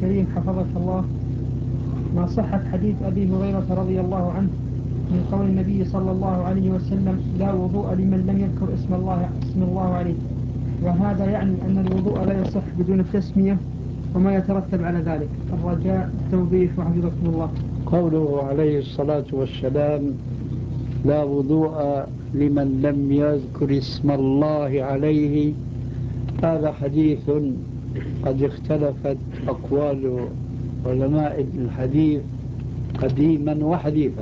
الكريم حفظك الله، ما صحة حديث أبي هريرة رضي الله عنه من قول النبي صلى الله عليه وسلم: لا وضوء لمن لم يذكر اسم الله عليه، وهذا يعني أن الوضوء لا يصح بدون التسمية وما يترتب على ذلك؟ الرجاء التوضيح وحفظكم الله. قوله عليه الصلاة والسلام: لا وضوء لمن لم يذكر اسم الله عليه، هذا حديث قد اختلفت أقوال علماء الحديث قديما وحديثا،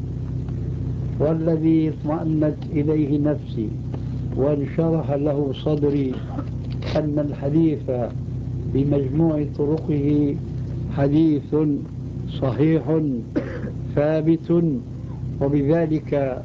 والذي اطمأنت إليه نفسي وانشرح له صدري أن الحديث بمجموع طرقه حديث صحيح ثابت، وبذلك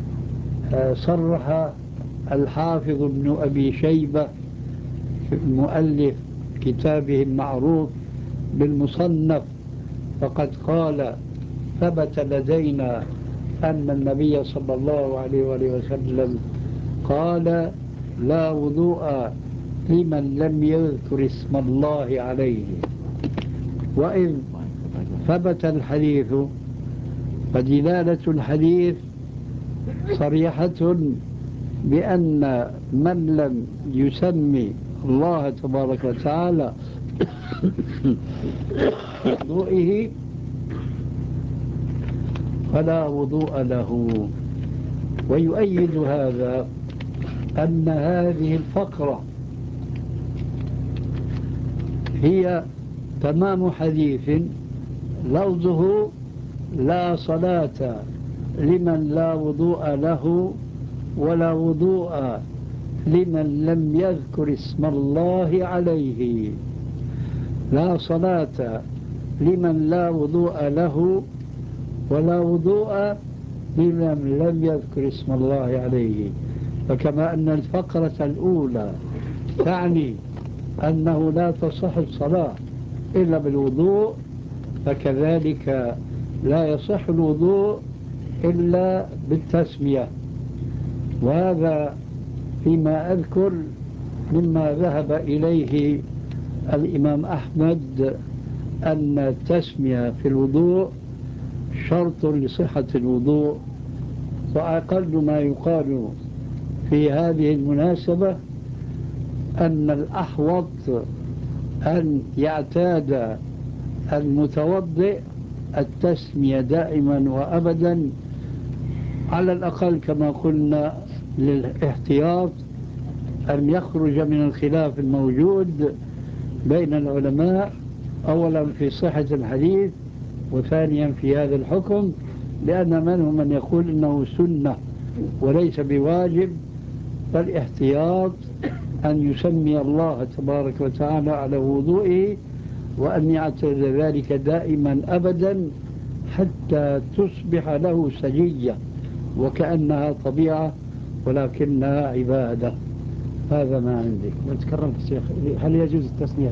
صرح الحافظ ابن أبي شيبة مؤلف كتابه المعروف بالمصنف، فقد قال: ثبت لدينا أن النبي صلى الله عليه وسلم قال: لا وضوء لمن لم يذكر اسم الله عليه. وإذ ثبت الحديث فدلالة الحديث صريحة بأن من لم يسمي الله تبارك وتعالى وضوئه فلا وضوء له. ويؤيد هذا أن هذه الفقرة هي تمام حديث لفظه: لا صلاة لمن لا وضوء له، ولا وضوء لمن لم يذكر اسم الله عليه. لا صلاة لمن لا وضوء له، ولا وضوء لمن لم يذكر اسم الله عليه. فكما أن الفقرة الأولى تعني أنه لا تصح الصلاة إلا بالوضوء، فكذلك لا يصح الوضوء إلا بالتسمية. وهذا فيما أذكر مما ذهب إليه الإمام أحمد، أن التسمية في الوضوء شرط لصحة الوضوء. وأقل ما يقال في هذه المناسبة أن الأحوط أن يعتاد المتوضئ التسمية دائما وأبدا، على الأقل كما قلنا للاحتياط، أن يخرج من الخلاف الموجود بين العلماء، أولا في صحة الحديث، وثانيا في هذا الحكم، لأن منهم من يقول إنه سنة وليس بواجب. فالاحتياط أن يسمي الله تبارك وتعالى على وضوئه، وأن يعتاد ذلك دائما أبدا حتى تصبح له سجية وكأنها طبيعة ولكنها عبادة. هذا ما عندي. تكرمت الشيخ، هل يجوز التسمية